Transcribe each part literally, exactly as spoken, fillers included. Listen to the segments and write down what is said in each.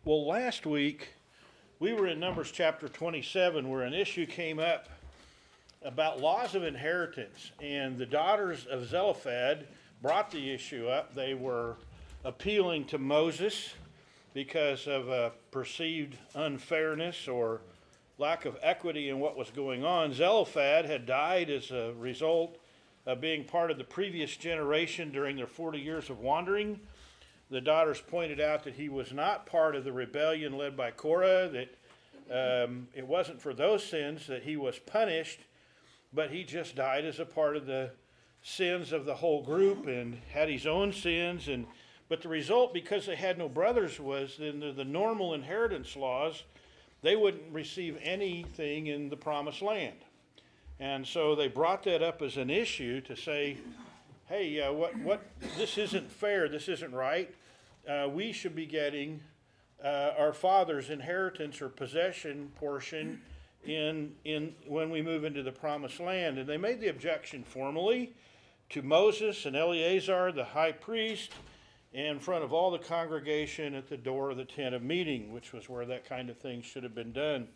Well, last week we were in Numbers chapter twenty-seven where an issue came up about laws of inheritance, and the daughters of Zelophehad brought the issue up. They were appealing to Moses because of a perceived unfairness or lack of equity in what was going on. Zelophehad had died as a result of being part of the previous generation during their forty years of wandering. The daughters pointed out that he was not part of the rebellion led by Korah, that um, it wasn't for those sins that he was punished, but he just died as a part of the sins of the whole group and had his own sins. And but the result, because they had no brothers, was in the, the normal inheritance laws, they wouldn't receive anything in the promised land. And so they brought that up as an issue to say, hey, uh, what, what, this isn't fair, this isn't right. Uh, we should be getting uh, our father's inheritance or possession portion in, in when we move into the promised land. And they made the objection formally to Moses and Eleazar, the high priest, in front of all the congregation at the door of the tent of meeting, which was where that kind of thing should have been done.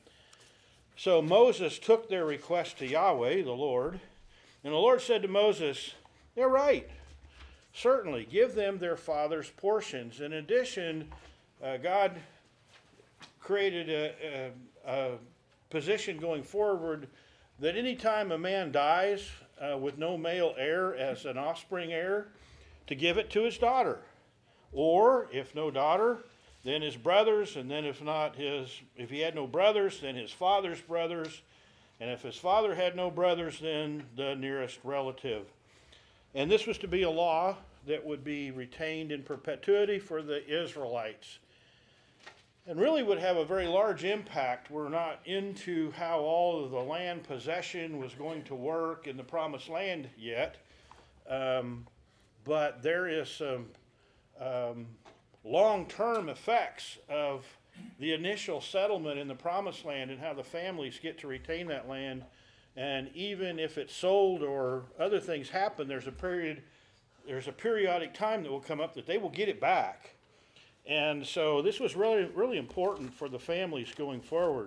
So Moses took their request to Yahweh, the Lord, and the Lord said to Moses, they're right. Certainly, give them their father's portions. In addition, uh, God created a, a, a position going forward that any time a man dies uh, with no male heir as an offspring heir, to give it to his daughter. Or, if no daughter, then his brothers, and then if not his, if he had no brothers, then his father's brothers, and if his father had no brothers, then the nearest relative. And this was to be a law that would be retained in perpetuity for the Israelites. And really would have a very large impact. We're not into how all of the land possession was going to work in the promised land yet. Um, but there is some um, long-term effects of the initial settlement in the promised land and how the families get to retain that land. And even if it's sold or other things happen, there's a period, there's a periodic time that will come up that they will get it back. And so this was really, really important for the families going forward.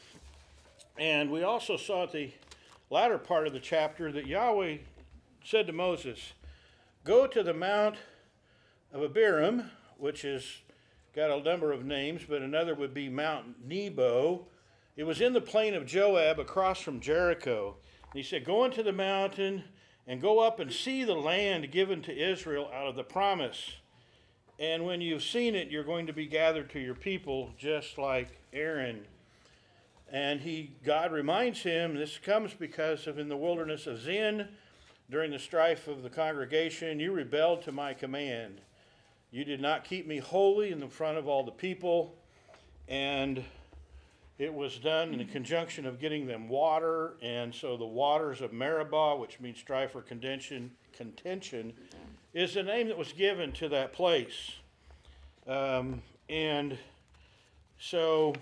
And we also saw at the latter part of the chapter that Yahweh said to Moses, go to the Mount of Abiram, which has got a number of names, but another would be Mount Nebo. It was in the plain of Joab across from Jericho. And he said, go into the mountain and go up and see the land given to Israel out of the promise. And when you've seen it, you're going to be gathered to your people just like Aaron. And he, God reminds him, this comes because of in the wilderness of Zin, during the strife of the congregation, you rebelled to my command. You did not keep me holy in the front of all the people, and it was done in the conjunction of getting them water, and so the waters of Meribah, which means strife or contention, contention, is the name that was given to that place. Um, and so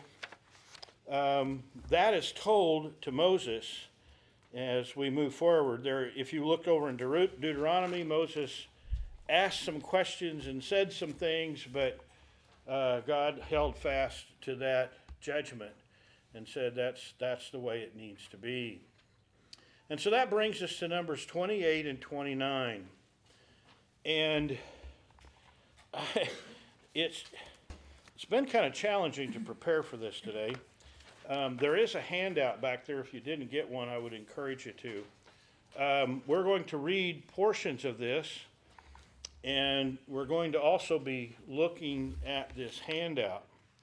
um, that is told to Moses as we move forward. There, if you looked over in Deut- Deuteronomy, Moses asked some questions and said some things, but uh, God held fast to that judgment and said that's that's the way it needs to be. And so that brings us to Numbers twenty-eight and twenty-nine. And I, it's it's been kind of challenging to prepare for this today. Um, there is a handout back there. If you didn't get one, I would encourage you to. Um, we're going to read portions of this, and we're going to also be looking at this handout.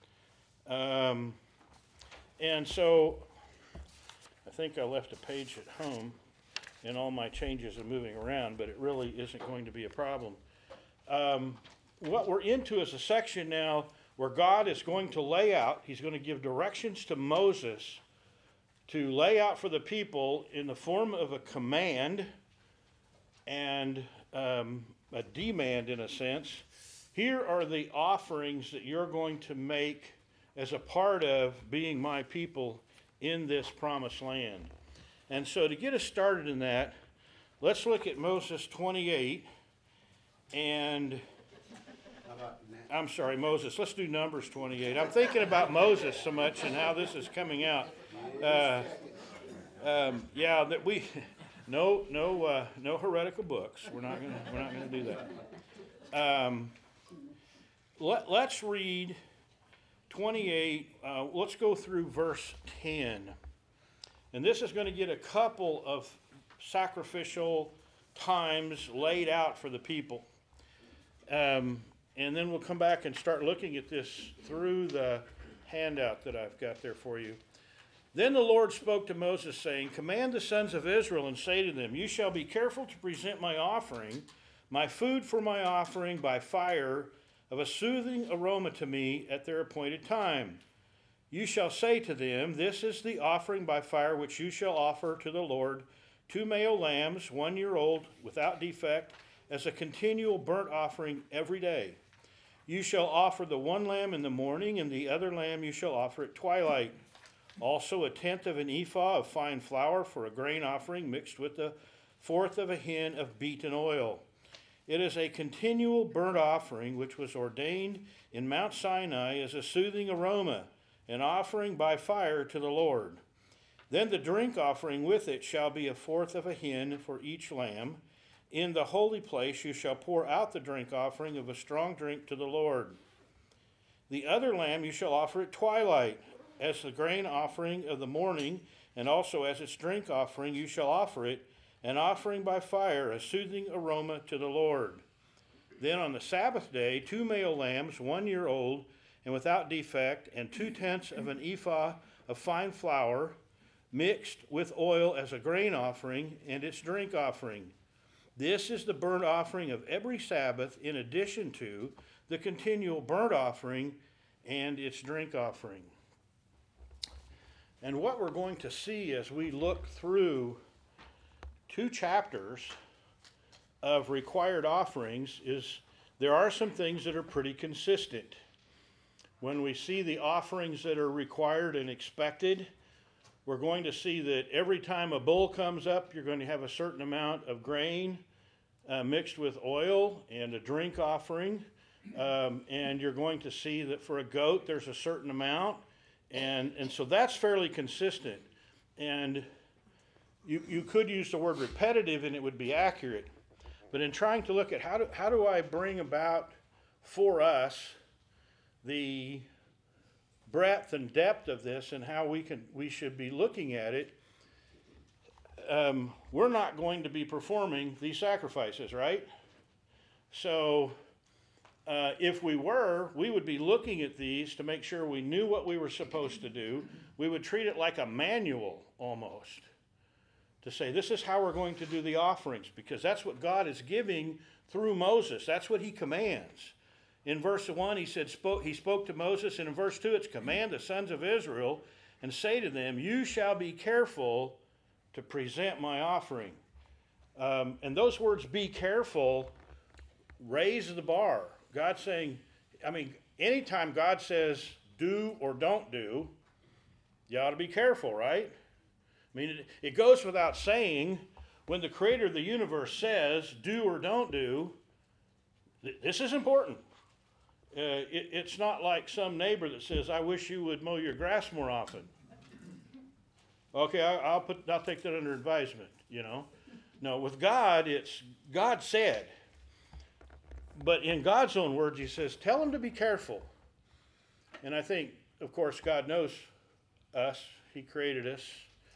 Um, and so I think I left a page at home, and all my changes are moving around, but it really isn't going to be a problem. Um, what we're into is a section now where God is going to lay out, he's going to give directions to Moses to lay out for the people in the form of a command and um, a demand in a sense. Here are the offerings that you're going to make as a part of being my people in this promised land. And so to get us started in that, let's look at Moses twenty-eight, and How about I'm sorry, Moses. Let's do Numbers twenty-eight. I'm thinking about Moses so much and how this is coming out. Uh, um, yeah, that we no no uh, no heretical books. We're not gonna we're not gonna do that. Um, let, let's read twenty-eight. Uh, let's go through verse ten, and this is going to get a couple of sacrificial times laid out for the people. Um, and then we'll come back and start looking at this through the handout that I've got there for you. Then the Lord spoke to Moses, saying, Command the sons of Israel and say to them, You shall be careful to present my offering, my food for my offering by fire, of a soothing aroma to me at their appointed time. You shall say to them, This is the offering by fire which you shall offer to the Lord, two male lambs, one year old, without defect, as a continual burnt offering every day. You shall offer the one lamb in the morning, and the other lamb you shall offer at twilight. Also a tenth of an ephah of fine flour for a grain offering, mixed with the fourth of a hin of beaten oil. It is a continual burnt offering, which was ordained in Mount Sinai as a soothing aroma, an offering by fire to the Lord. Then the drink offering with it shall be a fourth of a hin for each lamb. In the holy place you shall pour out the drink offering of a strong drink to the Lord. The other lamb you shall offer at twilight, as the grain offering of the morning, and also as its drink offering you shall offer it, an offering by fire, a soothing aroma to the Lord. Then on the Sabbath day, two male lambs, one year old, and without defect, and two-tenths of an ephah of fine flour, mixed with oil as a grain offering, and its drink offering. This is the burnt offering of every Sabbath, in addition to the continual burnt offering and its drink offering. And what we're going to see as we look through two chapters of required offerings is there are some things that are pretty consistent. When we see the offerings that are required and expected, we're going to see that every time a bull comes up, you're going to have a certain amount of grain uh, mixed with oil and a drink offering. Um, and you're going to see that for a goat, there's a certain amount. And, and so that's fairly consistent. And you, you could use the word repetitive and it would be accurate. But in trying to look at how do, how do I bring about for us the breadth and depth of this and how we can we should be looking at it, um, we're not going to be performing these sacrifices, right? So uh, if we were, we would be looking at these to make sure we knew what we were supposed to do. We would treat it like a manual almost, to say this is how we're going to do the offerings, because that's what God is giving through Moses. That's what he commands. In verse one, he said, spoke, he spoke to Moses, and in verse two, it's command the sons of Israel, and say to them, you shall be careful to present my offering. Um, and those words, be careful, raise the bar. God's saying, I mean, anytime God says do or don't do, you ought to be careful, right? I mean, it, it goes without saying, when the creator of the universe says do or don't do, th- this is important. Uh, it, it's not like some neighbor that says, I wish you would mow your grass more often. Okay, I, I'll put, I'll take that under advisement, you know. No, with God, it's God said. But in God's own words, he says, tell them to be careful. And I think, of course, God knows us. He created us.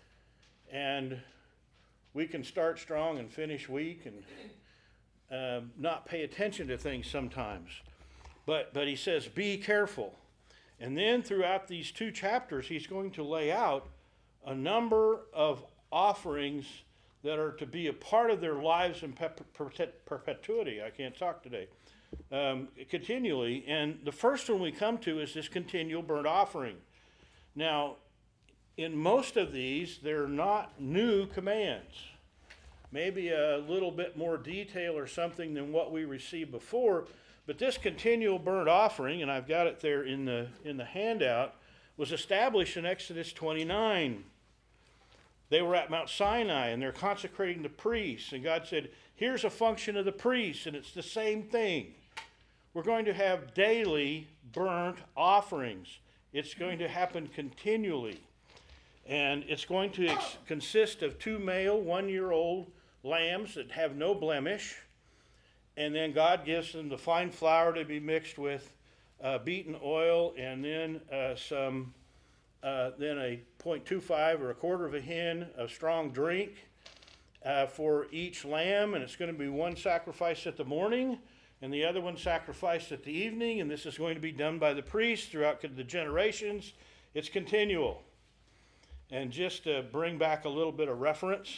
And we can start strong and finish weak and uh, not pay attention to things sometimes. But, but he says, be careful. And then throughout these two chapters, he's going to lay out a number of offerings that are to be a part of their lives in perpetuity. I can't talk today. Um, continually. And the first one we come to is this continual burnt offering. Now, in most of these, they're not new commands. Maybe a little bit more detail or something than what we received before. But this continual burnt offering, and I've got it there in the in the handout, was established in Exodus twenty-nine. They were at Mount Sinai, and they're consecrating the priests. And God said, here's a function of the priests, and it's the same thing. we're going to have daily burnt offerings. It's going to happen continually. And it's going to ex- consist of two male, one-year-old lambs that have no blemish. And then God gives them the fine flour to be mixed with uh, beaten oil, and then uh, some, uh, then a point two five or a quarter of a hin of strong drink uh, for each lamb. And it's going to be one sacrifice at the morning, and the other one sacrificed at the evening. And this is going to be done by the priest throughout the generations. It's continual. And just to bring back a little bit of reference,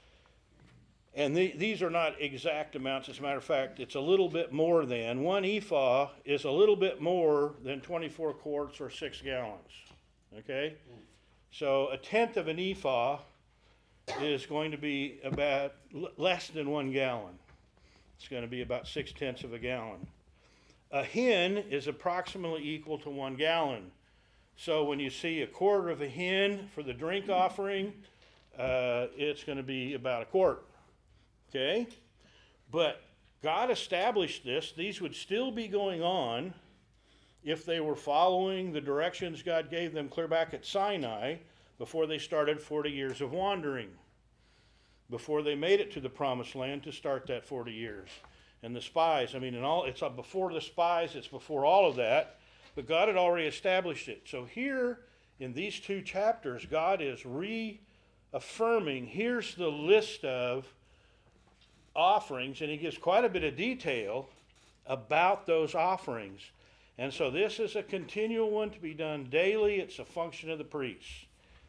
and the, these are not exact amounts. As a matter of fact, it's a little bit more than. One ephah is a little bit more than twenty-four quarts or six gallons. Okay? So a tenth of an ephah is going to be about l- less than one gallon. It's going to be about six tenths of a gallon. A hin is approximately equal to one gallon. So when you see a quarter of a hin for the drink offering, uh, it's going to be about a quart. Okay? But God established this. These would still be going on if they were following the directions God gave them clear back at Sinai before they started forty years of wandering, before they made it to the promised land to start that forty years. And the spies, I mean, and all, it's before the spies, it's before all of that, but God had already established it. So here in these two chapters, God is reaffirming, here's the list of offerings, and he gives quite a bit of detail about those offerings. And so this is a continual one to be done daily. It's a function of the priests.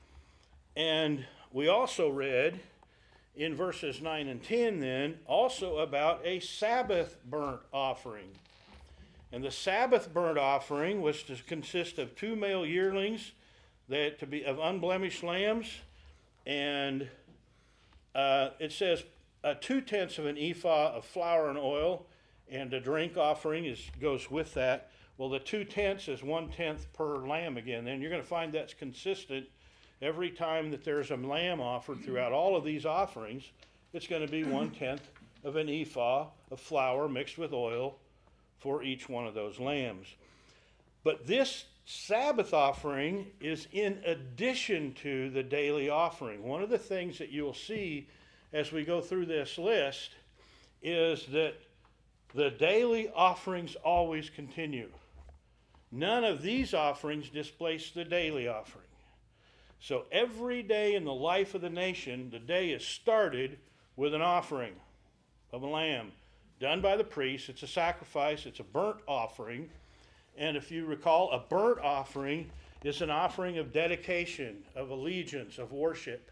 And we also read in verses nine and ten then also about a Sabbath burnt offering. And the Sabbath burnt offering was to consist of two male yearlings that to be of unblemished lambs, and uh, it says uh, two tenths of an ephah of flour and oil, and a drink offering is goes with that. Well, the two tenths is one tenth per lamb again, and you're going to find that's consistent every time that there's a lamb offered throughout all of these offerings. It's going to be one tenth of an ephah of flour mixed with oil for each one of those lambs. But this Sabbath offering is in addition to the daily offering. One of the things that you'll see as we go through this list is that the daily offerings always continue. None of these offerings displace the daily offering. So every day in the life of the nation, the day is started with an offering of a lamb done by the priest. It's a sacrifice. It's a burnt offering. And if you recall, a burnt offering is an offering of dedication, of allegiance, of worship.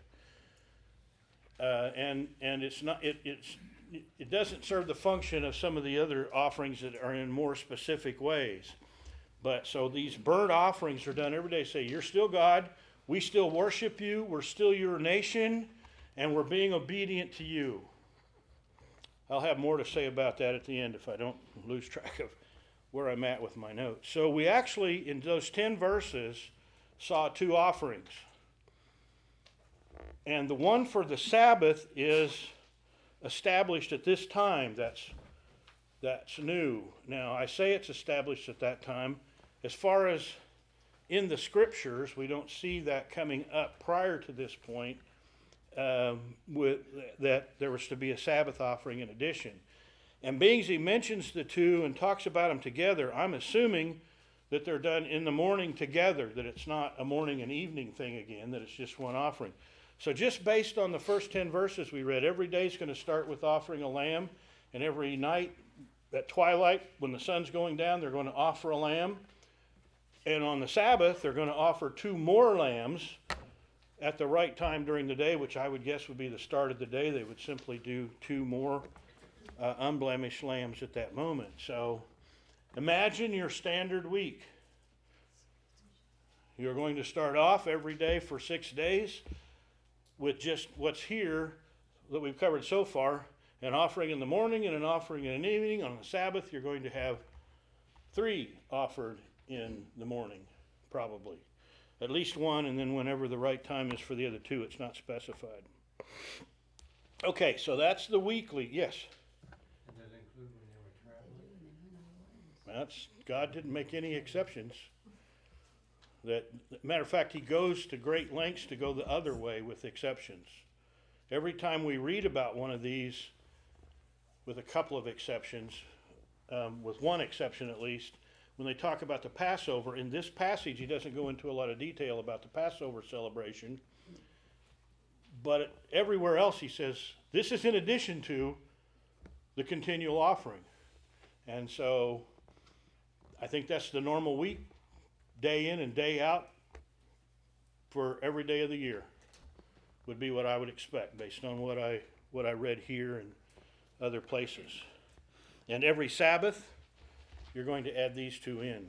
Uh, and and it's not it it's it doesn't serve the function of some of the other offerings that are in more specific ways. But so these burnt offerings are done every day. Say, you're still God. We still worship you. We're still your nation, and we're being obedient to you. I'll have more to say about that at the end if I don't lose track of where I'm at with my notes. So we actually, in those ten verses, saw two offerings. And the one for the Sabbath is established at this time. That's, that's new. Now, I say it's established at that time. As far as in the scriptures, we don't see that coming up prior to this point, um, with, that there was to be a Sabbath offering in addition. And being as he mentions the two and talks about them together, I'm assuming that they're done in the morning together, that it's not a morning and evening thing again, that it's just one offering. So just based on the first ten verses we read, every day is going to start with offering a lamb, and every night at twilight, when the sun's going down, they're going to offer a lamb. And on the Sabbath, they're going to offer two more lambs at the right time during the day, which I would guess would be the start of the day. They would simply do two more uh, unblemished lambs at that moment. So imagine your standard week. You're going to start off every day for six days with just what's here that we've covered so far, an offering in the morning and an offering in the evening. On the Sabbath, you're going to have three offered in the morning, probably. At least one, and then whenever the right time is for the other two, it's not specified. Okay, so that's the weekly, yes? Did that include when they were traveling? That's, God didn't make any exceptions. That, matter of fact, he goes to great lengths to go the other way with exceptions. Every time we read about one of these, with a couple of exceptions, um, with one exception at least, when they talk about the Passover, in this passage he doesn't go into a lot of detail about the Passover celebration, but everywhere else he says, this is in addition to the continual offering. And so I think that's the normal week, day in and day out, for every day of the year, would be what I would expect based on what I what I read here and other places. And every Sabbath, you're going to add these two in.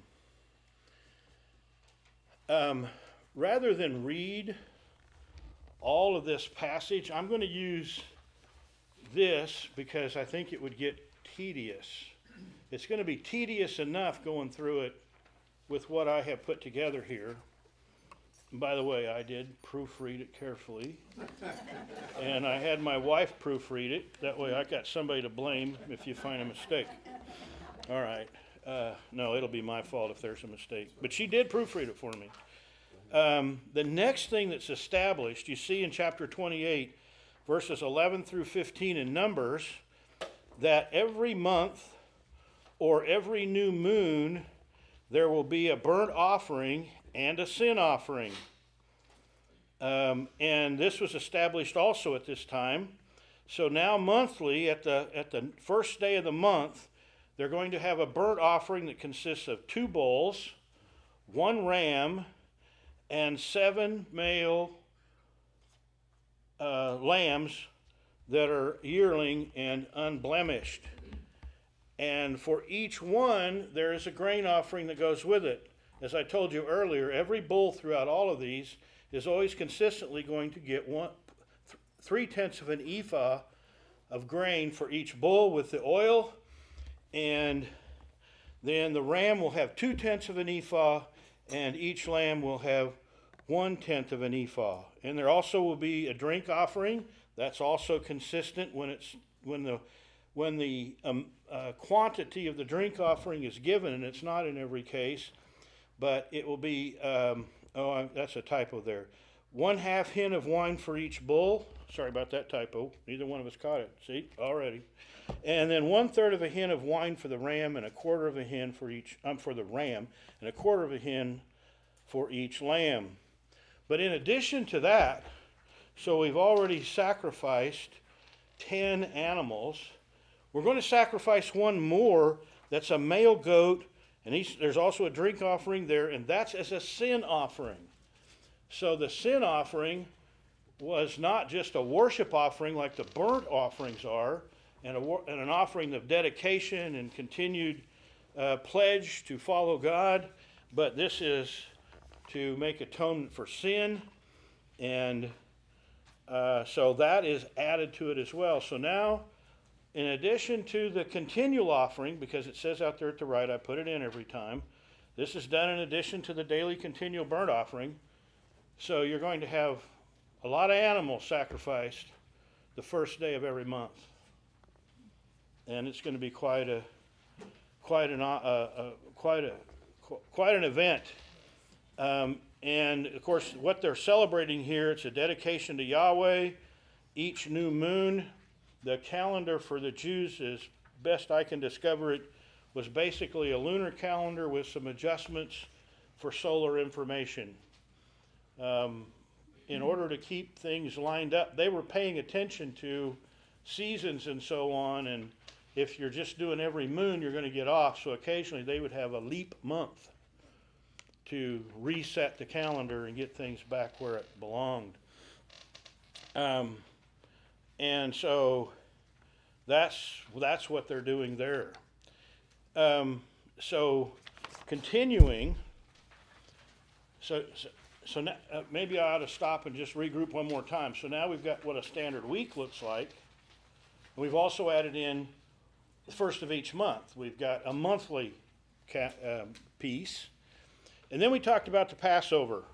Um, rather than read all of this passage, I'm going to use this because I think it would get tedious. It's going to be tedious enough going through it with what I have put together here. And by the way, I did proofread it carefully. And I had my wife proofread it. That way I got somebody to blame if you find a mistake. All right. Uh, no, it'll be my fault if there's a mistake. But she did proofread it for me. Um, the next thing that's established, you see in chapter twenty-eight, verses eleven through fifteen in Numbers, that every month or every new moon there will be a burnt offering and a sin offering. Um, and this was established also at this time. So now monthly, at the at the first day of the month, they're going to have a burnt offering that consists of two bulls, one ram, and seven male uh, lambs that are yearling and unblemished. And for each one, there is a grain offering that goes with it. As I told you earlier, every bull throughout all of these is always consistently going to get one, th- three-tenths of an ephah of grain for each bull with the oil, and then the ram will have two-tenths of an ephah, and each lamb will have one-tenth of an ephah. And there also will be a drink offering. That's also consistent when it's when the when the um, uh, quantity of the drink offering is given, and it's not in every case, but it will be, um, oh, that's a typo there. One half hin of wine for each bull. Sorry about that typo. Neither one of us caught it. See, already. And then one third of a hin of wine for the ram, and a quarter of a hin for each, um, for the ram, and a quarter of a hin for each lamb. But in addition to that, so we've already sacrificed ten animals. We're going to sacrifice one more that's a male goat, and he's, there's also a drink offering there, and that's as a sin offering. So the sin offering was not just a worship offering like the burnt offerings are, and, a, and an offering of dedication and continued uh, pledge to follow God, but this is to make atonement for sin, and uh, so that is added to it as well. So now, in addition to the continual offering, because it says out there at the right, I put it in every time, this is done in addition to the daily continual burnt offering. So you're going to have a lot of animals sacrificed the first day of every month. And it's going to be quite a quite an uh, uh, quite a quite an event. Um, and of course, what they're celebrating here, it's a dedication to Yahweh. Each new moon, the calendar for the Jews, as best I can discover it, was basically a lunar calendar with some adjustments for solar information. Um, in order to keep things lined up, they were paying attention to seasons and so on, and if you're just doing every moon, you're going to get off, so occasionally they would have a leap month to reset the calendar and get things back where it belonged. Um, and so that's that's what they're doing there. Um, so continuing, so so, so now, uh, maybe I ought to stop and just regroup one more time. So now we've got what a standard week looks like. We've also added in the first of each month. We've got a monthly ca- uh, piece. And then we talked about the Passover.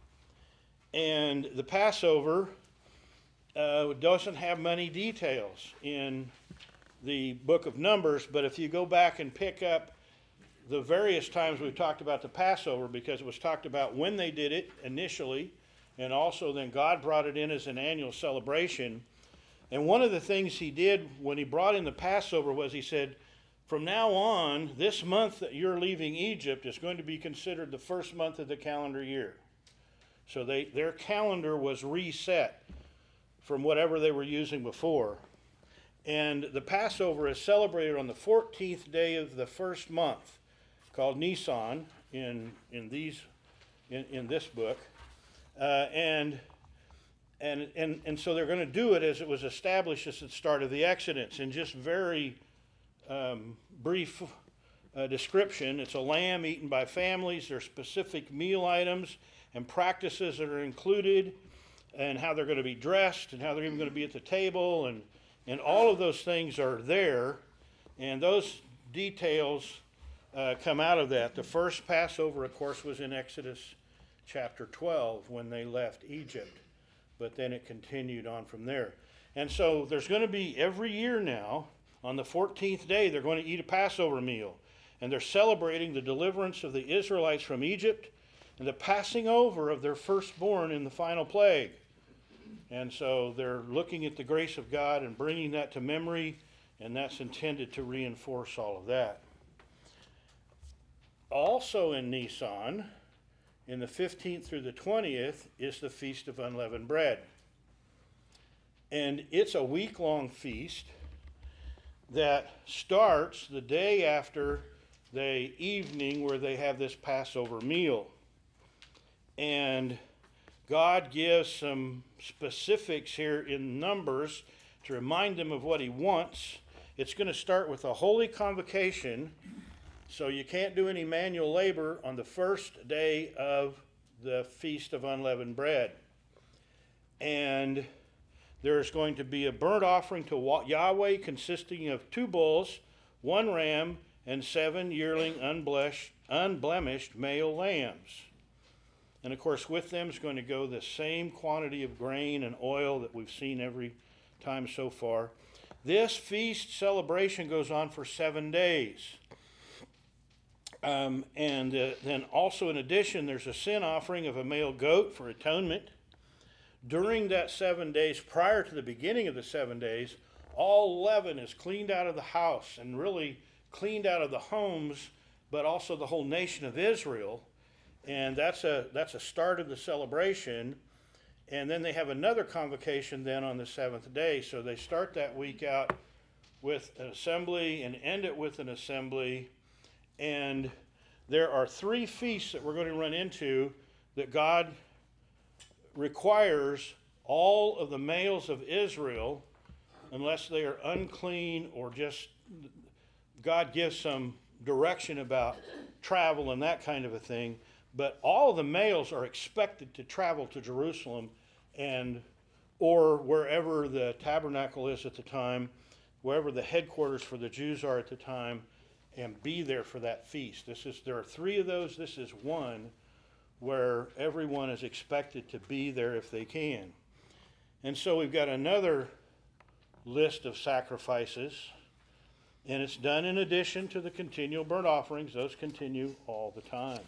And the Passover uh, doesn't have many details in the book of Numbers, but if you go back and pick up the various times we've talked about the Passover, because it was talked about when they did it initially, and also then God brought it in as an annual celebration. And one of the things he did when he brought in the Passover was he said, from now on, this month that you're leaving Egypt is going to be considered the first month of the calendar year. So they, their calendar was reset from whatever they were using before. And the Passover is celebrated on the fourteenth day of the first month, called Nisan in in these in, in this book. Uh, and and and and so they're going to do it as it was established at the start of the Exodus. In just very um, brief uh, description, it's a lamb eaten by families. There's specific meal items and practices that are included, and how they're going to be dressed, and how they're even going to be at the table, and and all of those things are there, and those details uh, come out of that. The first Passover, of course, was in Exodus chapter twelve when they left Egypt, but then it continued on from there. And so there's going to be every year now, on the fourteenth day, they're going to eat a Passover meal, and they're celebrating the deliverance of the Israelites from Egypt and the passing over of their firstborn in the final plague. And so they're looking at the grace of God and bringing that to memory, and that's intended to reinforce all of that. Also in Nisan, in the fifteenth through the twentieth, is the Feast of Unleavened Bread. And it's a week-long feast that starts the day after the evening where they have this Passover meal. And God gives some specifics here in Numbers to remind them of what he wants. It's going to start with a holy convocation, so you can't do any manual labor on the first day of the Feast of Unleavened Bread. And there's going to be a burnt offering to Yahweh consisting of two bulls, one ram, and seven yearling unblemished, unblemished male lambs. And of course, with them is going to go the same quantity of grain and oil that we've seen every time so far. This feast celebration goes on for seven days. Um, and uh, then also in addition, there's a sin offering of a male goat for atonement. During that seven days, prior to the beginning of the seven days, all leaven is cleaned out of the house and really cleaned out of the homes, but also the whole nation of Israel. And that's a that's a start of the celebration. And then they have another convocation then on the seventh day. So they start that week out with an assembly and end it with an assembly. And there are three feasts that we're going to run into that God requires all of the males of Israel, unless they are unclean or just God gives some direction about travel and that kind of a thing. But all the males are expected to travel to Jerusalem and or wherever the tabernacle is at the time, wherever the headquarters for the Jews are at the time, and be there for that feast. This is there are three of those. This is one where everyone is expected to be there if they can. And so we've got another list of sacrifices, and it's done in addition to the continual burnt offerings. Those continue all the time.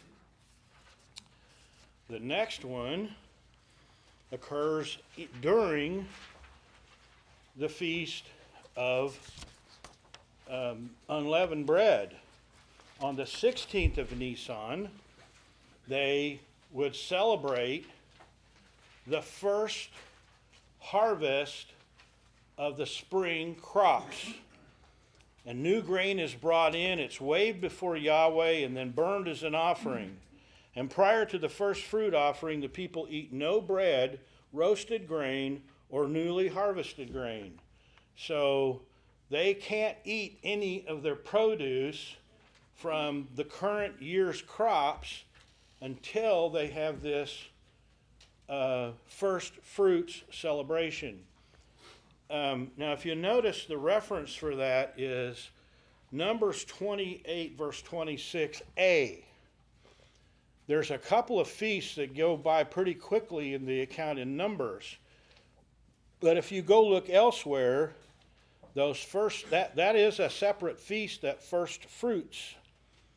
The next one occurs during the Feast of um, Unleavened Bread. On the sixteenth of Nisan, they would celebrate the first harvest of the spring crops. And new grain is brought in, it's waved before Yahweh and then burned as an offering. And prior to the first fruit offering, the people eat no bread, roasted grain, or newly harvested grain. So they can't eat any of their produce from the current year's crops until they have this uh, first fruits celebration. Um, now, if you notice, the reference for that is Numbers twenty-eight, verse twenty-six a. There's a couple of feasts that go by pretty quickly in the account in Numbers. But if you go look elsewhere, those first that, that is a separate feast, that first fruits.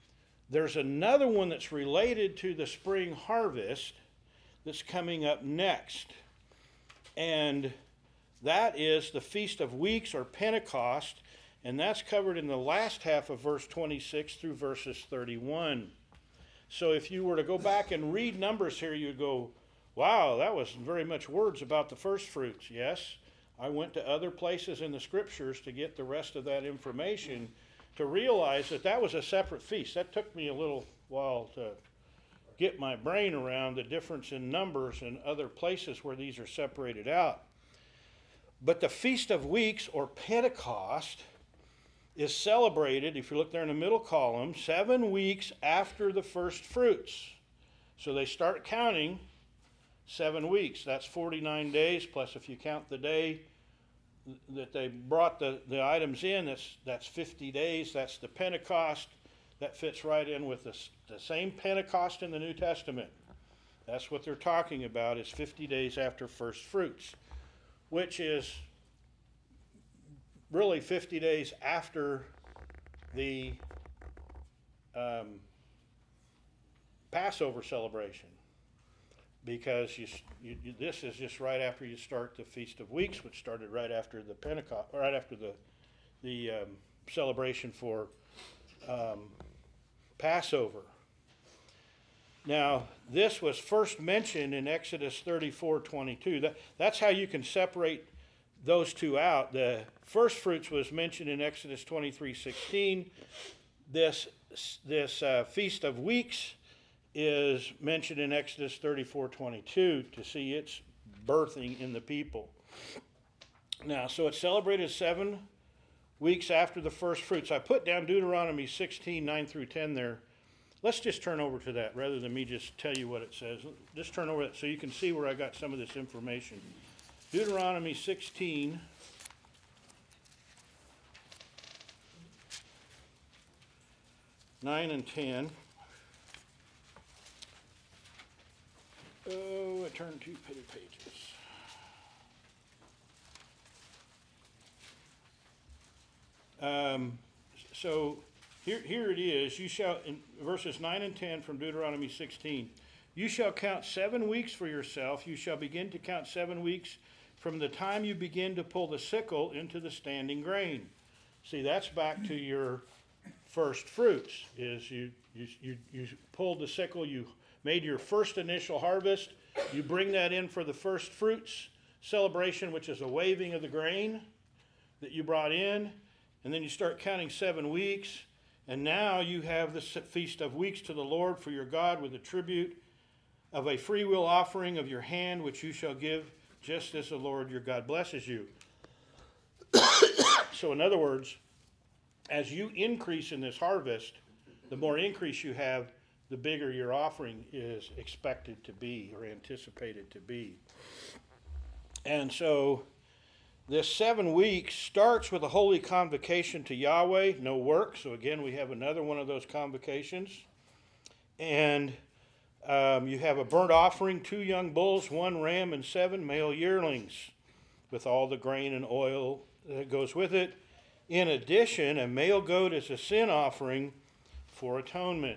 there's another one that's related to the spring harvest that's coming up next. And that is the Feast of Weeks, or Pentecost, and that's covered in the last half of verse twenty-six through verses thirty-one. So if you were to go back and read Numbers here, you'd go, wow, that was very much words about the first fruits. Yes, I went to other places in the scriptures to get the rest of that information to realize that that was a separate feast. That took me a little while to get my brain around the difference in Numbers and other places where these are separated out. But the Feast of Weeks, or Pentecost, is celebrated, if you look there in the middle column, seven weeks after the first fruits. So they start counting seven weeks. That's forty-nine days, plus if you count the day that they brought the, the items in, that's, that's fifty days. That's the Pentecost. That fits right in with the, the same Pentecost in the New Testament. That's what they're talking about, is fifty days after first fruits, which is really fifty days after the um, Passover celebration, because you, you, you, this is just right after you start the Feast of Weeks, which started right after the Pentecost, right after the the um, celebration for um, Passover. Now, this was first mentioned in Exodus thirty-four twenty-two. That, that's how you can separate those two out. The first fruits was mentioned in Exodus twenty-three sixteen. This, this uh, Feast of Weeks is mentioned in Exodus thirty-four twenty-two to see its birthing in the people. Now, so it's celebrated seven weeks after the first fruits. I put down Deuteronomy sixteen, nine through ten there. Let's just turn over to that rather than me just tell you what it says. Just turn over that so you can see where I got some of this information. Deuteronomy sixteen, nine and ten. Oh, I turned two pages. Um, so here, here it is. You shall, in verses nine and ten from Deuteronomy sixteen, you shall count seven weeks for yourself. You shall begin to count seven weeks from the time you begin to pull the sickle into the standing grain. See, that's back to your first fruits. Is you you you, you pulled the sickle, you made your first initial harvest. You bring that in for the first fruits celebration, which is a waving of the grain that you brought in. And then you start counting seven weeks. And now you have the Feast of Weeks to the Lord for your God with a tribute of a freewill offering of your hand, which you shall give just as the Lord your God blesses you. So in other words, as you increase in this harvest, the more increase you have, the bigger your offering is expected to be or anticipated to be. And so this seven weeks starts with a holy convocation to Yahweh, no work. So again, we have another one of those convocations. And um, you have a burnt offering, two young bulls, one ram, and seven male yearlings, with all the grain and oil that goes with it. In addition, a male goat is a sin offering for atonement.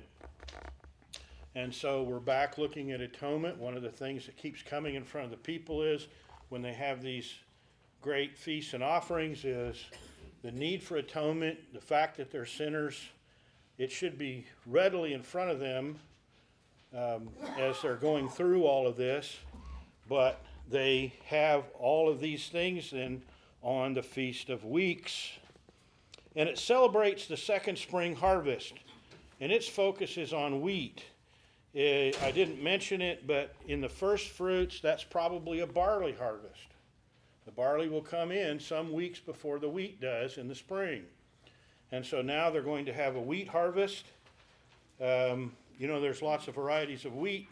And so we're back looking at atonement. One of the things that keeps coming in front of the people is when they have these great feasts and offerings is the need for atonement, the fact that they're sinners. It should be readily in front of them um, as they're going through all of this, but they have all of these things then on the Feast of Weeks. And it celebrates the second spring harvest, and its focus is on wheat. Uh, I didn't mention it, but in the first fruits, that's probably a barley harvest. The barley will come in some weeks before the wheat does in the spring. And so now they're going to have a wheat harvest. Um, you know, there's lots of varieties of wheat.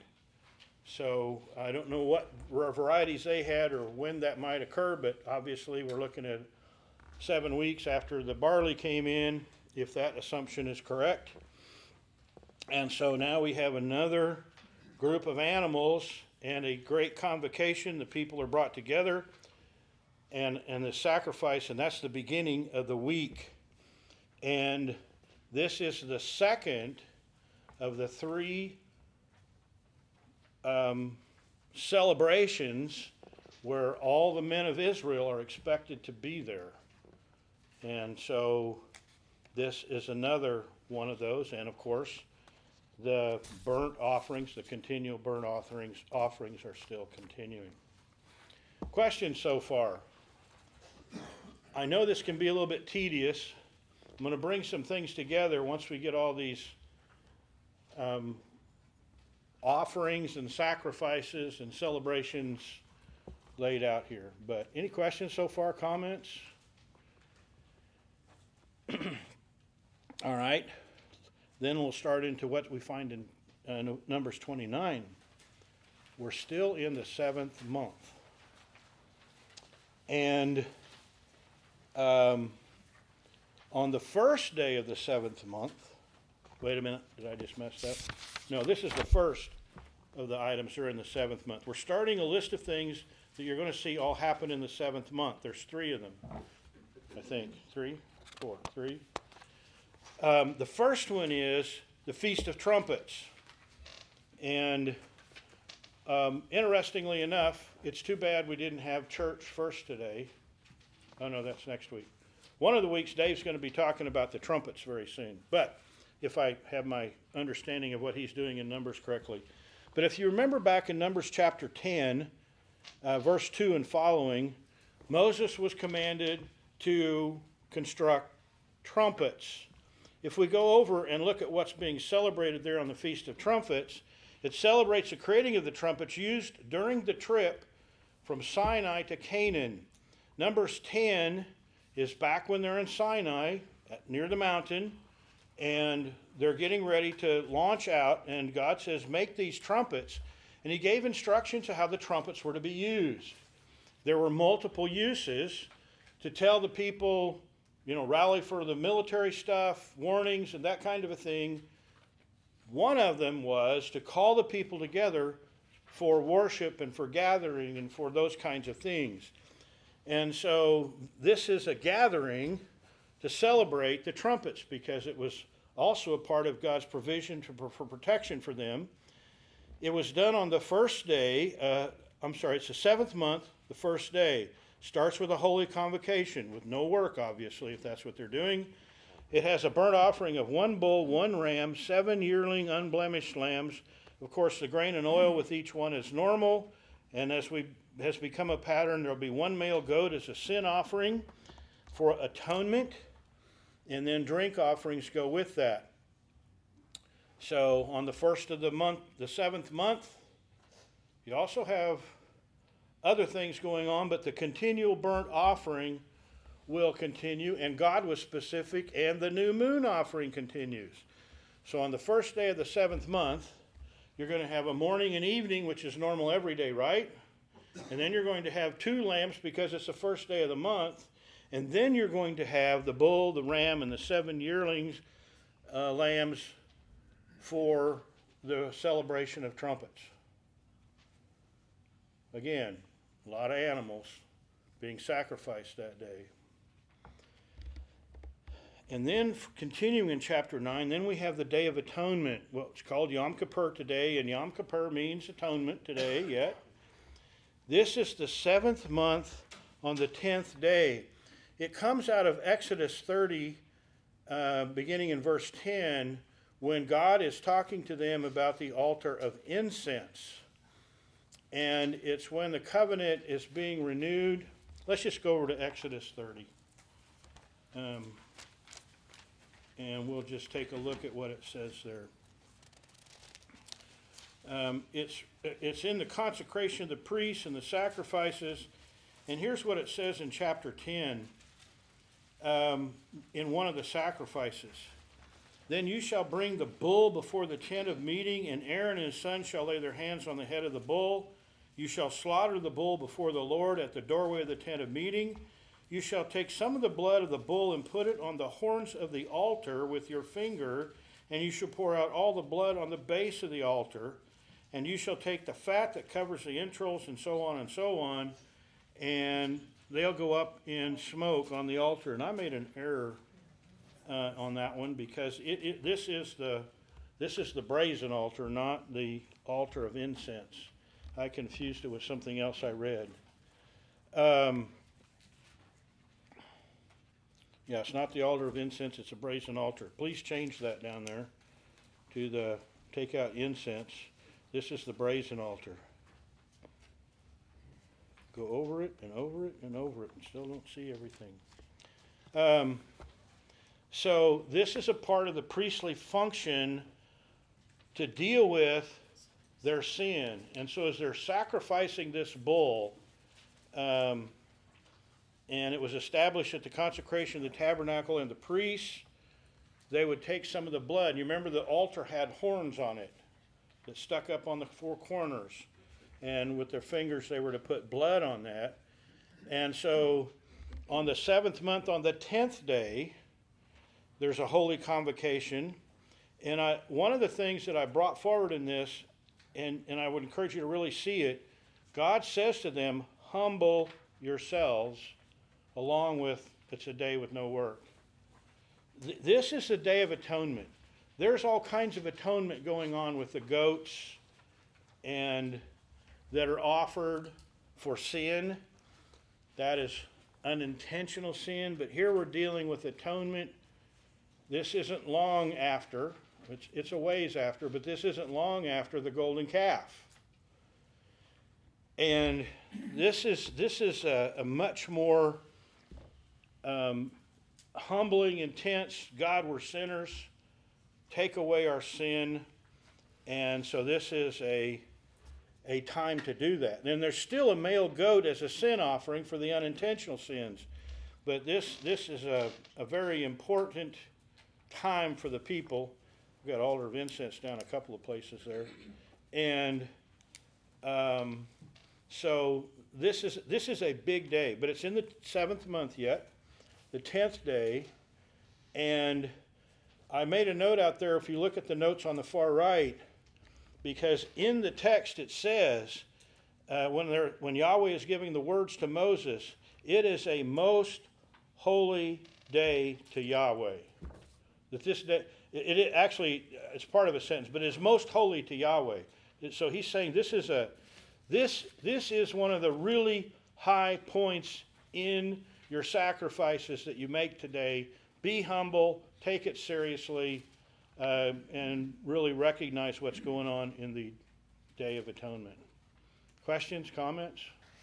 So I don't know what varieties they had or when that might occur, but obviously we're looking at seven weeks after the barley came in, if that assumption is correct. And so now we have another group of animals and a great convocation. The people are brought together and, and the sacrifice, and that's the beginning of the week. And this is the second of the three um, celebrations where all the men of Israel are expected to be there. And so this is another one of those. And of course, the burnt offerings, the continual burnt offerings, offerings are still continuing. Questions so far? I know this can be a little bit tedious. I'm going to bring some things together once we get all these um, offerings and sacrifices and celebrations laid out here. But any questions so far, comments? All right. Then we'll start into what we find in uh, Numbers twenty-nine. We're still in the seventh month. And um, on the first day of the seventh month, wait a minute, did I just mess up? No, this is the first of the items that are in the seventh month. We're starting a list of things that you're going to see all happen in the seventh month. There's three of them, I think. Three, four, three. Um, the first one is the Feast of Trumpets. And um, interestingly enough, it's too bad we didn't have church first today. Oh, no, that's next week. One of the weeks, Dave's going to be talking about the trumpets very soon. But if I have my understanding of what he's doing in Numbers correctly. But if you remember back in Numbers chapter ten, uh, verse two and following, Moses was commanded to construct trumpets. If we go over and look at what's being celebrated there on the Feast of Trumpets, it celebrates the creating of the trumpets used during the trip from Sinai to Canaan. Numbers ten is back when they're in Sinai, near the mountain, and they're getting ready to launch out, and God says, make these trumpets. And he gave instructions to how the trumpets were to be used. There were multiple uses to tell the people, you know, rally for the military stuff, warnings, and that kind of a thing. One of them was to call the people together for worship and for gathering and for those kinds of things. And so this is a gathering to celebrate the trumpets because it was also a part of God's provision to, for protection for them. It was done on the first day, uh, I'm sorry, it's the seventh month, the first day. Starts with a holy convocation with no work, obviously, if that's what they're doing. It has a burnt offering of one bull, one ram, seven yearling unblemished lambs. Of course, the grain and oil with each one is normal. And as we has become a pattern, there'll be one male goat as a sin offering for atonement. And then drink offerings go with that. So on the first of the month, the seventh month, you also have other things going on, but the continual burnt offering will continue, and God was specific, and the new moon offering continues. So on the first day of the seventh month, you're going to have a morning and evening, which is normal every day, right? And then you're going to have two lambs because it's the first day of the month, and then you're going to have the bull, the ram, and the seven yearlings uh, lambs for the celebration of trumpets. Again, a lot of animals being sacrificed that day. And then continuing in chapter nine, then we have the Day of Atonement. Well, it's called Yom Kippur today, and Yom Kippur means atonement today yet. This is the seventh month on the tenth day. It comes out of Exodus thirty, uh, beginning in verse ten, when God is talking to them about the altar of incense. And it's when the covenant is being renewed. Let's just go over to Exodus thirty. Um, and we'll just take a look at what it says there. Um, it's, it's in the consecration of the priests and the sacrifices. And here's what it says in chapter ten, um, in one of the sacrifices. Then you shall bring the bull before the tent of meeting, and Aaron and his sons shall lay their hands on the head of the bull. You shall slaughter the bull before the Lord at the doorway of the tent of meeting. You shall take some of the blood of the bull and put it on the horns of the altar with your finger, and you shall pour out all the blood on the base of the altar. And you shall take the fat that covers the entrails, and so on and so on, and they'll go up in smoke on the altar. And I made an error uh, on that one because it, it, this is the This is the brazen altar, not the altar of incense. I confused it with something else I read. Um, yeah, it's not the altar of incense, it's a brazen altar. Please change that down there to the take out incense. This is the brazen altar. Go over it and over it and over it and still don't see everything. Um, so this is a part of the priestly function to deal with their sin. And so as they're sacrificing this bull, um, and it was established at the consecration of the tabernacle, and the priests, they would take some of the blood. You remember the altar had horns on it that stuck up on the four corners. And with their fingers, they were to put blood on that. And so on the seventh month, on the tenth day, there's a holy convocation. And I, one of the things that I brought forward in this, and, and I would encourage you to really see it, God says to them, humble yourselves, along with, it's a day with no work. Th- this is the Day of Atonement. There's all kinds of atonement going on with the goats and that are offered for sin. That is unintentional sin, but here we're dealing with atonement. This isn't long after, it's, it's a ways after, but this isn't long after the golden calf. And this is this is a, a much more um, humbling, intense, God, we're sinners, take away our sin. And so this is a a time to do that. And there's still a male goat as a sin offering for the unintentional sins. But this this is a, a very important time for the people. We've got altar of incense down a couple of places there. And um, so this is this is a big day, but it's in the seventh month yet, the tenth day. And I made a note out there, if you look at the notes on the far right, because in the text it says, uh, when, there, when Yahweh is giving the words to Moses, it is a most holy day to Yahweh. That this day, it, it actually, it's part of a sentence, but it is most holy to Yahweh. So he's saying this is a, this this is one of the really high points in your sacrifices that you make today. Be humble, take it seriously, uh, and really recognize what's going on in the Day of Atonement. Questions, comments?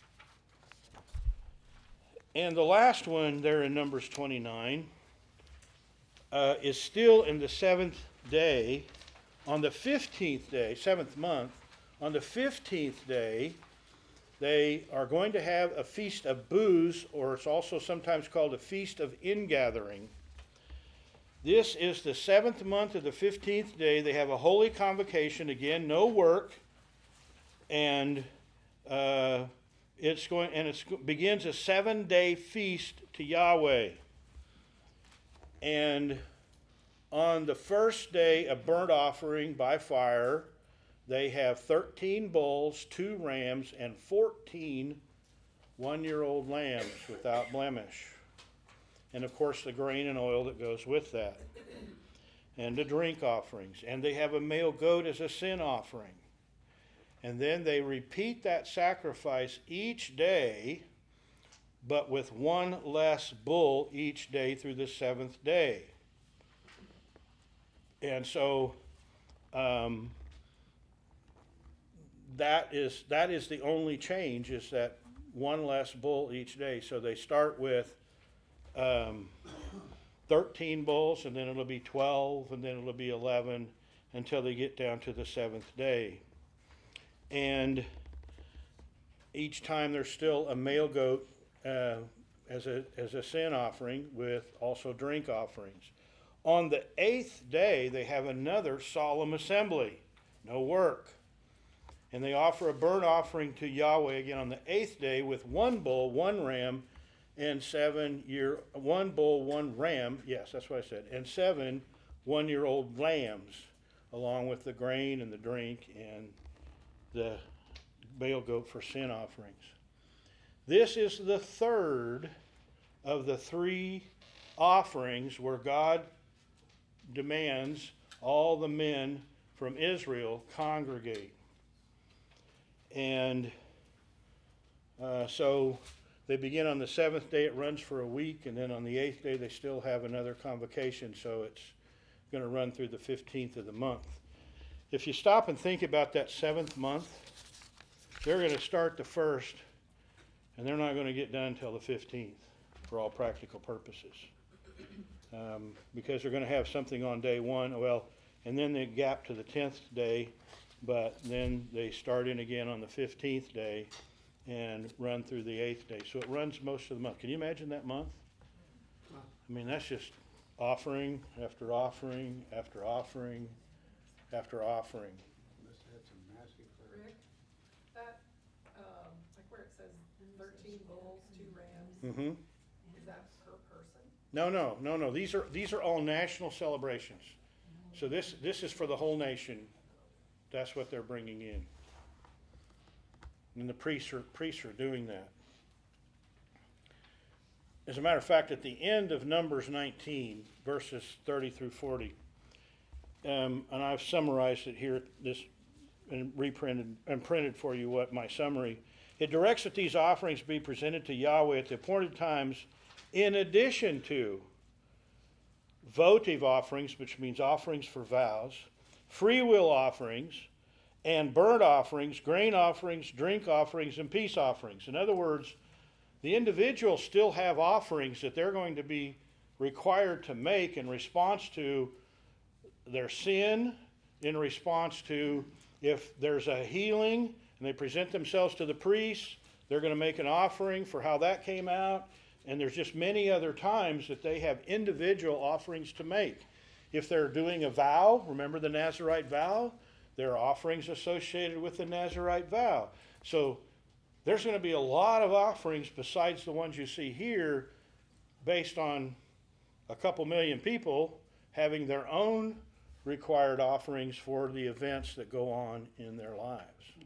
And the last one there in Numbers twenty-nine uh, is still in the seventh day. On the fifteenth day, seventh month, on the fifteenth day, they are going to have a feast of booths, or it's also sometimes called a feast of ingathering. This is the seventh month of the fifteenth day. They have a holy convocation. Again, no work, and uh, it's going and it begins a seven-day feast to Yahweh. And on the first day of burnt offering by fire, they have thirteen bulls, two rams, and fourteen one-year-old lambs without blemish. And of course the grain and oil that goes with that. And the drink offerings. And they have a male goat as a sin offering. And then they repeat that sacrifice each day, but with one less bull each day through the seventh day. And so um, that is that is the only change, is that one less bull each day. So they start with um, thirteen bulls, and then it'll be twelve, and then it'll be eleven, until they get down to the seventh day. And each time there's still a male goat uh, as a as a sin offering, with also drink offerings. On the eighth day, they have another solemn assembly, no work. And they offer a burnt offering to Yahweh again on the eighth day with one bull, one ram, and seven year, one bull, one ram, yes, that's what I said, and seven one-year-old lambs, along with the grain and the drink and the male goat for sin offerings. This is the third of the three offerings where God demands all the men from Israel congregate. And uh, so they begin on the seventh day, it runs for a week, and then on the eighth day they still have another convocation, so it's going to run through the fifteenth of the month. If you stop and think about that seventh month, they're going to start the first, and they're not going to get done until the fifteenth for all practical purposes. Um, because they're going to have something on day one, well, and then they gap to the tenth day, but then they start in again on the fifteenth day and run through the eighth day. So it runs most of the month. Can you imagine that month? I mean, that's just offering after offering after offering after offering. Must have had some massive prayer. Rick, that, um, like where it says thirteen bulls, two rams, Mm-hmm. is that per person? No, no, no, no. These are these are all national celebrations. So this this is for the whole nation. That's what they're bringing in. And the priests are, priests are doing that. As a matter of fact, at the end of Numbers nineteen, verses thirty through forty, um, and I've summarized it here, this and reprinted and printed for you what my summary. It directs that these offerings be presented to Yahweh at the appointed times, in addition to votive offerings, which means offerings for vows, free will offerings, and burnt offerings, grain offerings, drink offerings, and peace offerings. In other words, the individuals still have offerings that they're going to be required to make in response to their sin, in response to if there's a healing and they present themselves to the priests, they're going to make an offering for how that came out. And there's just many other times that they have individual offerings to make. If they're doing a vow, remember the Nazirite vow? There are offerings associated with the Nazirite vow. So there's going to be a lot of offerings besides the ones you see here, based on a couple million people having their own required offerings for the events that go on in their lives.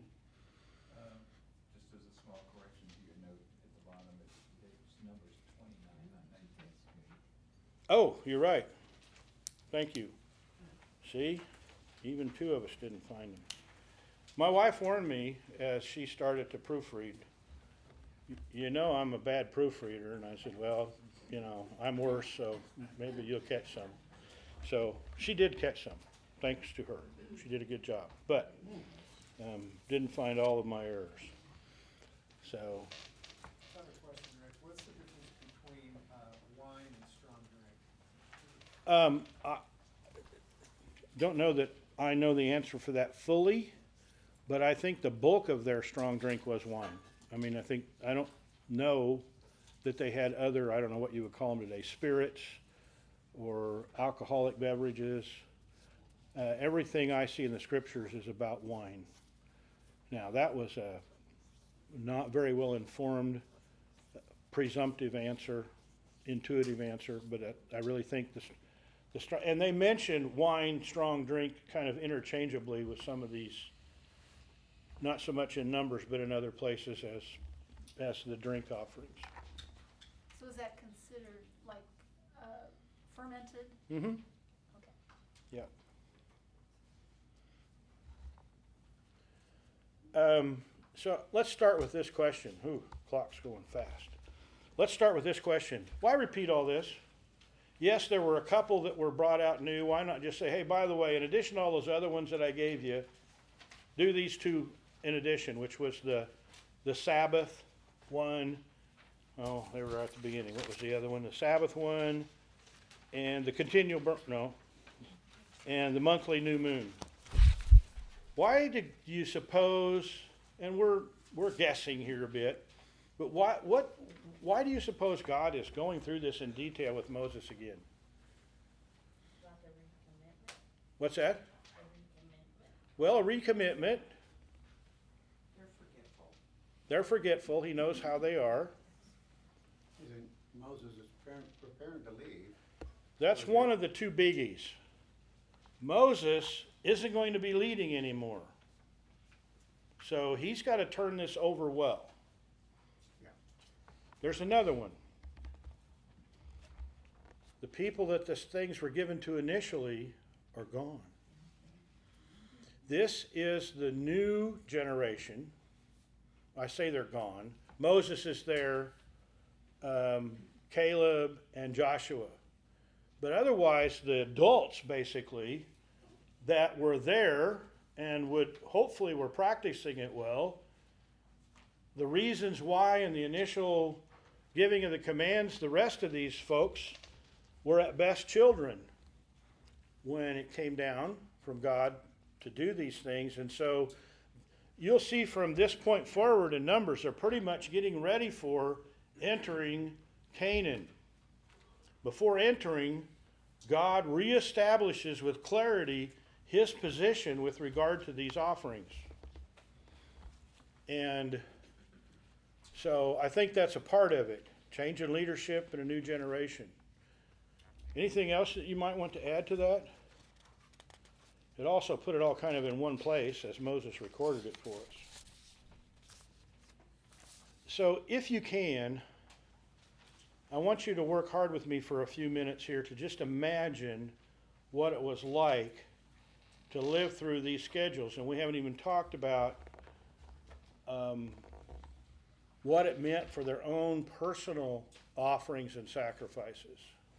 Um, just as a small correction to your note at the bottom, it's, it's numbers twenty-nine, not nineteen. Oh, you're right. Thank you. See? Even two of us didn't find them. My wife warned me as she started to proofread. You know I'm a bad proofreader, and I said, well, you know, I'm worse, so maybe you'll catch some. So she did catch some, thanks to her. She did a good job, but um, didn't find all of my errors. So. I have a question, Rick. What's the difference between uh, wine and strong drink? Um, I don't know that I know the answer for that fully, but I think the bulk of their strong drink was wine. I mean, I think, I don't know that they had other, I don't know what you would call them today, spirits or alcoholic beverages. Uh, everything I see in the scriptures is about wine. Now, that was a not very well informed, presumptive answer, intuitive answer, but I, I really think this, the str- and they mentioned wine, strong drink, kind of interchangeably with some of these, not so much in Numbers, but in other places as as the drink offerings. So is that considered like uh, fermented? Mm-hmm. Okay. Yeah. Um, so let's start with this question. Ooh, clock's going fast. Let's start with this question. Why repeat all this? Yes, there were a couple that were brought out new. Why not just say, hey, by the way, in addition to all those other ones that I gave you, do these two in addition, which was the the Sabbath one. Oh, they were at the beginning. What was the other one? The Sabbath one and the continual, bur- no, and the monthly new moon. Why did you suppose, and we're we're guessing here a bit, but why what why do you suppose God is going through this in detail with Moses again? What's that? Well, a recommitment. They're forgetful. They're forgetful. He knows how they are. Isn't Moses is preparing, preparing to leave? That's one of the two biggies. Moses isn't going to be leading anymore. So he's got to turn this over well. Yeah. There's another one. The people that these things were given to initially are gone. This is the new generation. I say they're gone. Moses is there, um, Caleb and Joshua. But otherwise, the adults, basically, that were there and would hopefully were practicing it well, the reasons why in the initial giving of the commands, the rest of these folks were at best children when it came down from God to do these things. And so you'll see from this point forward in Numbers, they're pretty much getting ready for entering Canaan. Before entering, God reestablishes with clarity his position with regard to these offerings. And so I think that's a part of it. Change in leadership and a new generation. Anything else that you might want to add to that? It also put it all kind of in one place as Moses recorded it for us. So if you can, I want you to work hard with me for a few minutes here to just imagine what it was like to live through these schedules. And we haven't even talked about um, what it meant for their own personal offerings and sacrifices.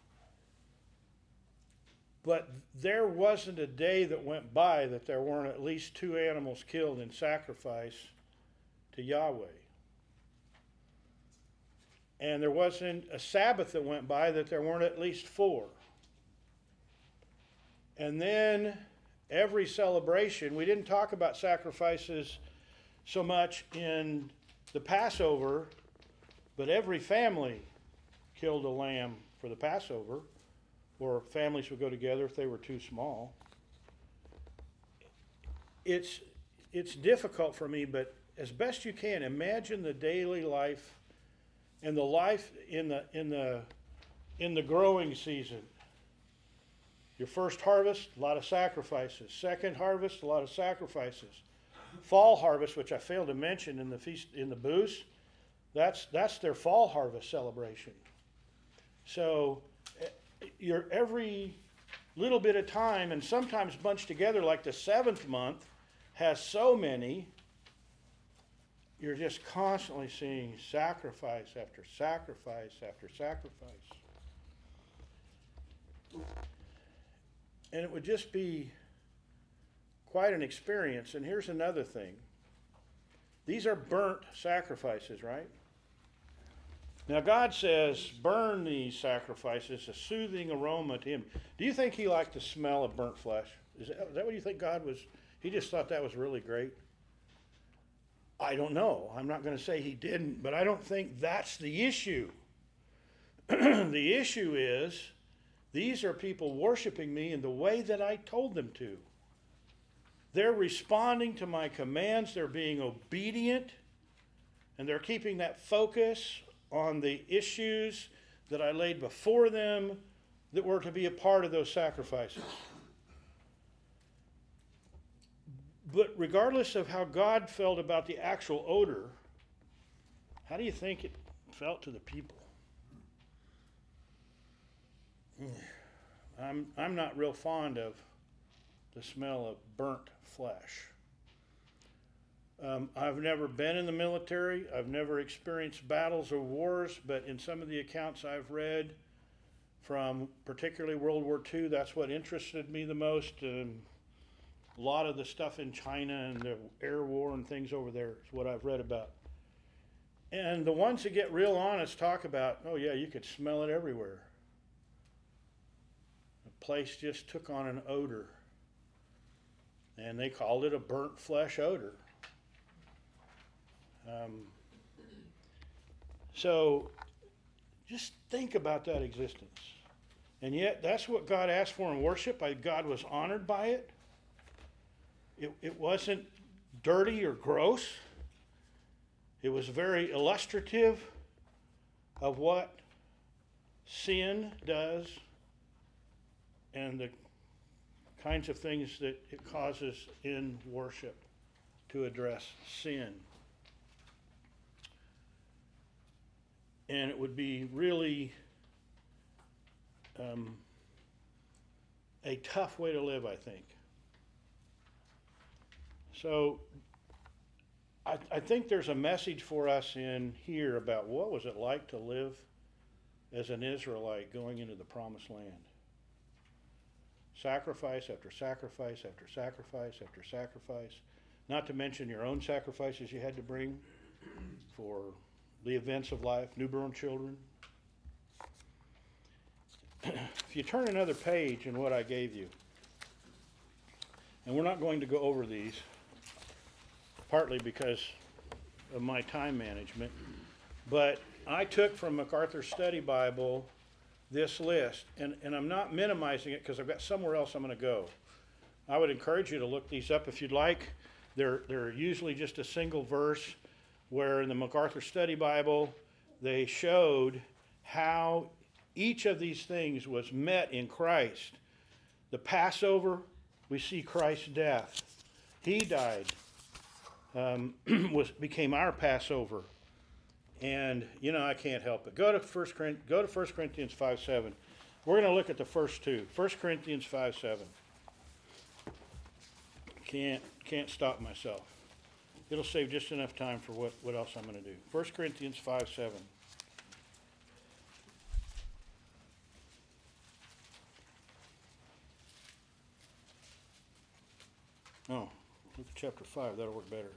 But there wasn't a day that went by that there weren't at least two animals killed in sacrifice to Yahweh. And there wasn't a Sabbath that went by that there weren't at least four. And then every celebration, we didn't talk about sacrifices so much in the Passover, but every family killed a lamb for the Passover, or families would go together if they were too small. It's, it's difficult for me, but as best you can, imagine the daily life and the life in the, in the, in the growing season. Your first harvest, a lot of sacrifices. Second harvest, a lot of sacrifices. Fall harvest, which I failed to mention in the feast in the booths, that's that's their fall harvest celebration. So you're every little bit of time, and sometimes bunched together, like the seventh month has so many, you're just constantly seeing sacrifice after sacrifice after sacrifice. And it would just be quite an experience. And here's another thing. These are burnt sacrifices, right? Now God says, burn these sacrifices, a soothing aroma to him. Do you think he liked the smell of burnt flesh? Is that, is that what you think God was? He just thought that was really great? I don't know. I'm not going to say he didn't, but I don't think that's the issue. The issue is, these are people worshiping me in the way that I told them to. They're responding to my commands. They're being obedient. And they're keeping that focus on the issues that I laid before them that were to be a part of those sacrifices. But regardless of how God felt about the actual odor, how do you think it felt to the people? I'm, I'm not real fond of the smell of burnt flesh. Um, I've never been in the military. I've never experienced battles or wars, but in some of the accounts I've read from particularly World War Two, that's what interested me the most. Um, a lot of the stuff in China and the air war and things over there is what I've read about. And the ones that get real honest talk about, oh yeah, you could smell it everywhere. The place just took on an odor. And they called it a burnt flesh odor. Um, so just think about that existence. And yet that's what God asked for in worship. I, God was honored by it. It, it wasn't dirty or gross. It was very illustrative of what sin does and the kinds of things that it causes in worship to address sin. And it would be really um, a tough way to live, I think. So I, I think there's a message for us in here about what was it like to live as an Israelite going into the promised land. Sacrifice after sacrifice after sacrifice after sacrifice. Not to mention your own sacrifices you had to bring for the events of life, newborn children. If you turn another page in what I gave you, and we're not going to go over these, partly because of my time management, but I took from MacArthur's Study Bible this list, and, and I'm not minimizing it because I've got somewhere else I'm going to go. I would encourage you to look these up if you'd like. They're, they're usually just a single verse, where in the MacArthur Study Bible they showed how each of these things was met in Christ. The Passover, we see Christ's death. He died, um, was became our Passover. And, you know, I can't help it. Go to First Corinthians, go to First Corinthians five seven. We're going to look at the first two. First Corinthians five seven. Can't, can't stop myself. It'll save just enough time for what, what else I'm going to do. First Corinthians five seven. Oh, look at chapter five. That'll work better.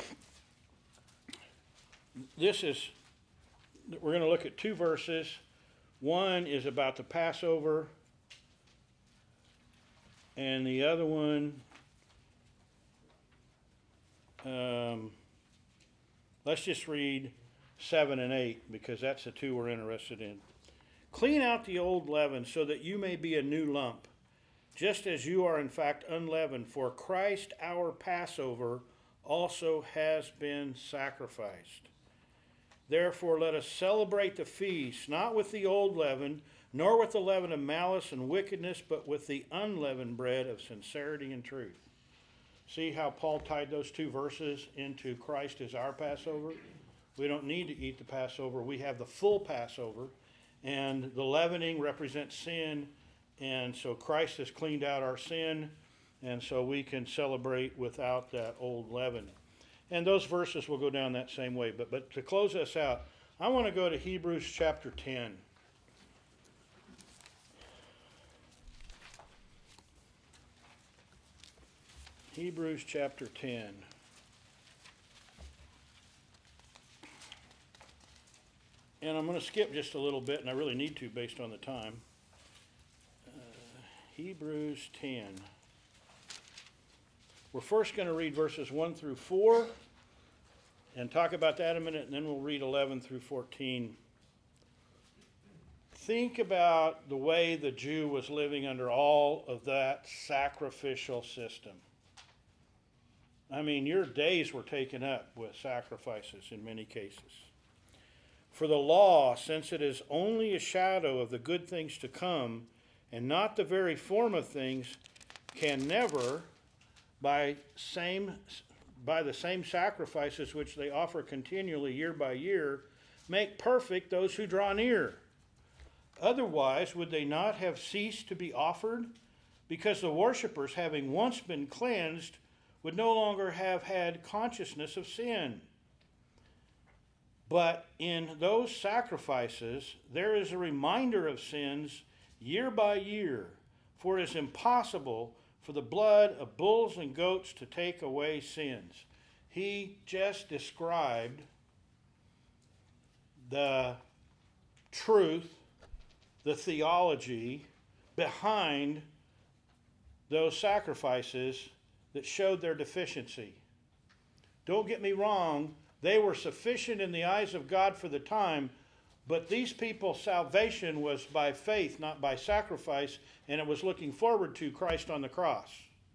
This is, we're going to look at two verses. One is about the Passover, and the other one, um, let's just read seven and eight, because that's the two we're interested in. Clean out the old leaven so that you may be a new lump, just as you are in fact unleavened, for Christ our Passover also has been sacrificed. Therefore let us celebrate the feast, not with the old leaven, nor with the leaven of malice and wickedness, but with the unleavened bread of sincerity and truth. See how Paul tied those two verses into Christ as our Passover? We don't need to eat the Passover. We have the full Passover, and the leavening represents sin, and so Christ has cleaned out our sin, and so we can celebrate without that old leaven. And those verses will go down that same way. But, but to close us out, I want to go to Hebrews chapter ten. Hebrews chapter ten. And I'm going to skip just a little bit, and I really need to based on the time. Uh, Hebrews ten. We're first going to read verses one through four and talk about that a minute, and then we'll read eleven through fourteen. Think about the way the Jew was living under all of that sacrificial system. I mean, your days were taken up with sacrifices in many cases. For the law, since it is only a shadow of the good things to come and not the very form of things, can never, by same by the same sacrifices which they offer continually year by year, make perfect those who draw near. Otherwise, would they not have ceased to be offered? Because the worshippers, having once been cleansed, would no longer have had consciousness of sin. But in those sacrifices, there is a reminder of sins year by year, for it is impossible for the blood of bulls and goats to take away sins. He just described the truth, the theology behind those sacrifices that showed their deficiency. Don't get me wrong, they were sufficient in the eyes of God for the time, but these people's salvation was by faith, not by sacrifice, and it was looking forward to Christ on the cross.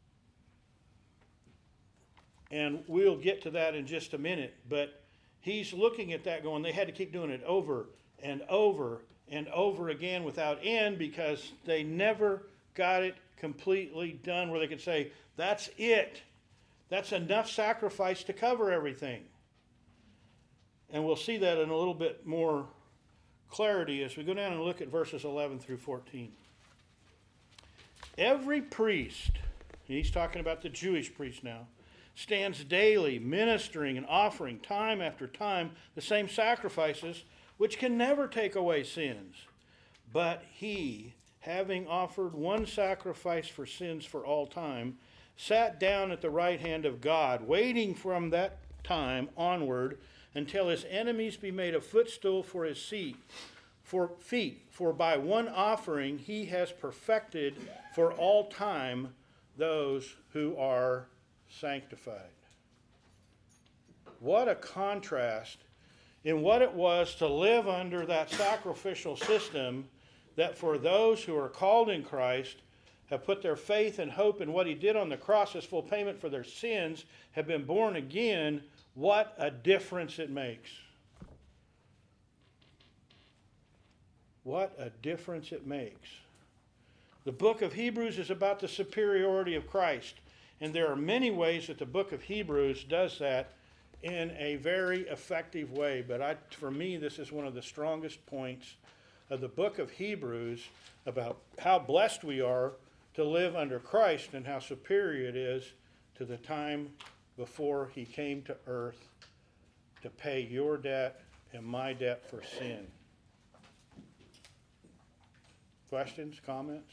And we'll get to that in just a minute, but he's looking at that going, they had to keep doing it over and over and over again without end, because they never got it completely done where they could say, that's it. That's enough sacrifice to cover everything. And we'll see that in a little bit more clarity as we go down and look at verses eleven through fourteen. Every priest, he's talking about the Jewish priest now, stands daily ministering and offering time after time the same sacrifices, which can never take away sins. But he, having offered one sacrifice for sins for all time, sat down at the right hand of God, waiting from that time onward until his enemies be made a footstool for his seat, for feet. For by one offering he has perfected for all time those who are sanctified. What a contrast in what it was to live under that sacrificial system, that for those who are called in Christ, have put their faith and hope in what he did on the cross as full payment for their sins, have been born again. What a difference it makes. What a difference it makes. The book of Hebrews is about the superiority of Christ, and there are many ways that the book of Hebrews does that in a very effective way. But I, for me, this is one of the strongest points of the book of Hebrews about how blessed we are to live under Christ and how superior it is to the time before he came to earth to pay your debt and my debt for sin. Questions, comments?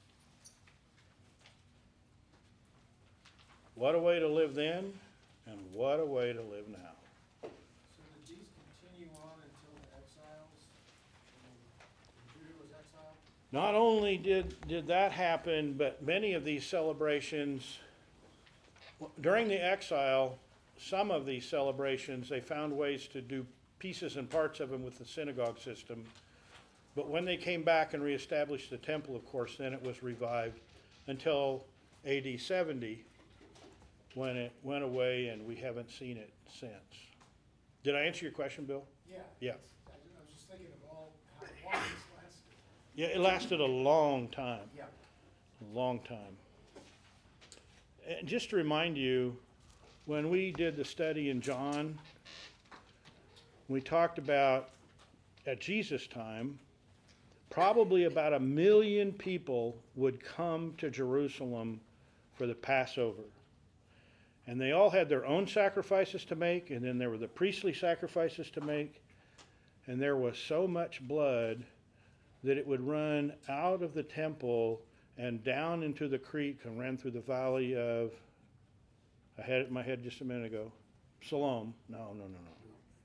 What a way to live then, and what a way to live now. So did these continue on until the exiles? When Judah was exiled? Not only did, did that happen, but many of these celebrations, during the exile, some of these celebrations, they found ways to do pieces and parts of them with the synagogue system. But when they came back and reestablished the temple, of course, then it was revived until A D seventy, when it went away and we haven't seen it since. Did I answer your question, Bill? Yeah. Yeah. I I was just thinking of all, how long this lasted. Yeah, it lasted a long time. Yeah. A long time. And just to remind you, when we did the study in John, we talked about at Jesus' time, probably about a million people would come to Jerusalem for the Passover. And they all had their own sacrifices to make, and then there were the priestly sacrifices to make. And there was so much blood that it would run out of the temple and down into the creek and ran through the valley of, I had it in my head just a minute ago, Siloam. No, no, no, no.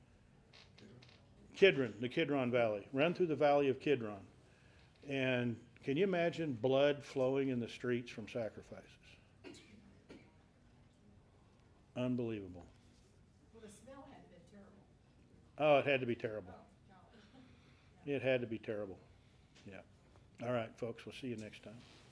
Kidron, the Kidron Valley. Ran through the valley of Kidron. And can you imagine blood flowing in the streets from sacrifices? Unbelievable. Well, the smell had been terrible. Oh, it had to be terrible. It had to be terrible. Yeah. All right, folks, we'll see you next time.